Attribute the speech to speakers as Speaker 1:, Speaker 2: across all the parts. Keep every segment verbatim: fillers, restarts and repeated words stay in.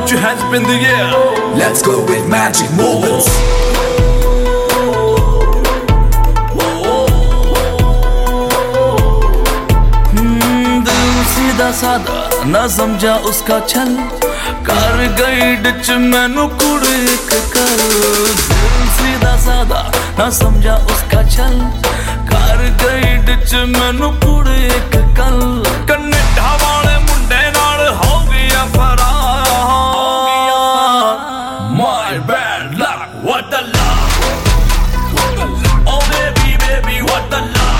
Speaker 1: put your hands up in the air.
Speaker 2: Let's go with magic moments.
Speaker 1: सीधा साधा ना समझा उसका छल, कर गई डिच मैनू कुड़ एक कर। दिल सीधा साधा ना समझा उसका छल, कर गई डिच मैनू कुड़ एक कल। कन्नेडा वाले मुंडे नाल हो गया फरार। My bad luck, what the luck? Oh baby baby what the luck?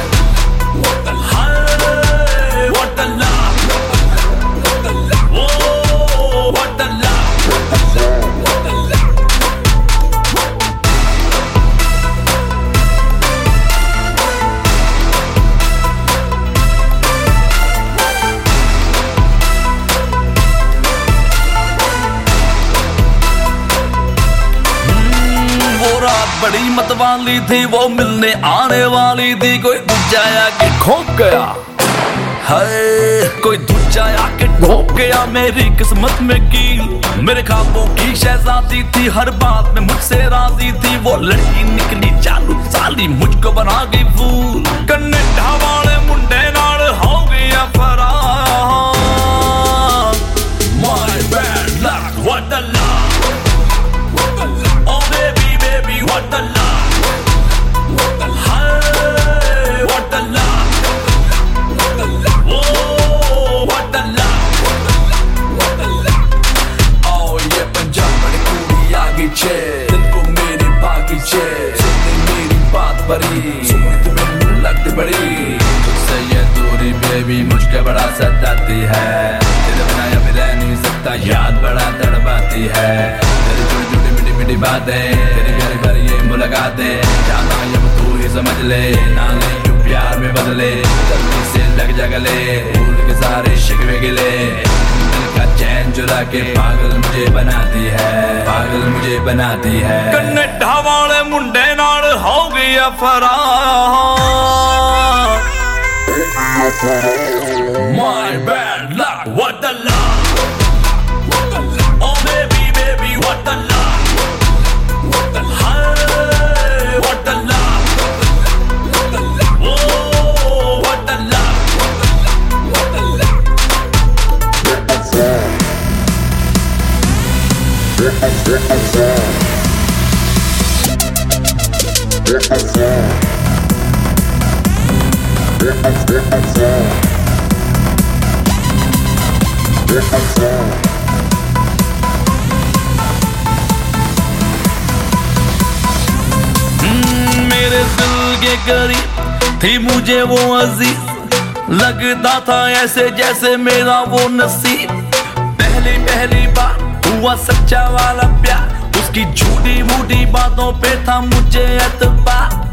Speaker 1: बड़ी मतवाली थी वो मिलने आने वाली थी, कोई दूजा आके ठोक गया। हाय कोई दूजा आके ठोक गया मेरी किस्मत में कील। मेरे ख्वाबों की शहजादी थी, हर बात में मुझसे राजी थी। वो लड़की निकली चालू साली, मुझको बना गई फूल। कन्नेडा वाले मुंडे नाल हो गया फरार। My bad luck, what the luck? Oh baby baby what the luck? What the luck? What the luck? What the luck? Oh what the luck? What the luck? Oh ये पंजाब बड़ी कुड़ी आ गई छे, दिल को मेरी बागी छे। सुनने मेरी बात बड़ी, सुनने तुम्हें लगती बड़ी। तुझसे ये दूरी बेबी मुझको बड़ा सताती है। तेरे बिना या फिर रह नहीं सकता, याद बड़ा तड़पाती है। तेरी छोटी छोटी मीठी मीठी बातें, तेरी प्यारी प्यारी ये मुलाकातें। जाना जब तू ही समझ ले, ना ले यूं प्यार में बदले। जल्दी से लग जा गले, भूल के सारे शिकवे गिले। दिल का चैन चुरा के पागल मुझे बनाती है, पागल मुझे बनाती है। कन्नेडा वाले मुंडे नाल हो गया फरार। My bad luck, what the luck? Oh baby baby what the luck? What the luck? What the luck? Oh what the luck? What the luck? मेरे दिल के करीब थी मुझे वो अजीज, लगता था ऐसे जैसे मेरा वो नसीब। पहली पहली बार हुआ सच्चा वाला प्यार, उसकी झूठी मूठी बातों पे था मुझे एतबार।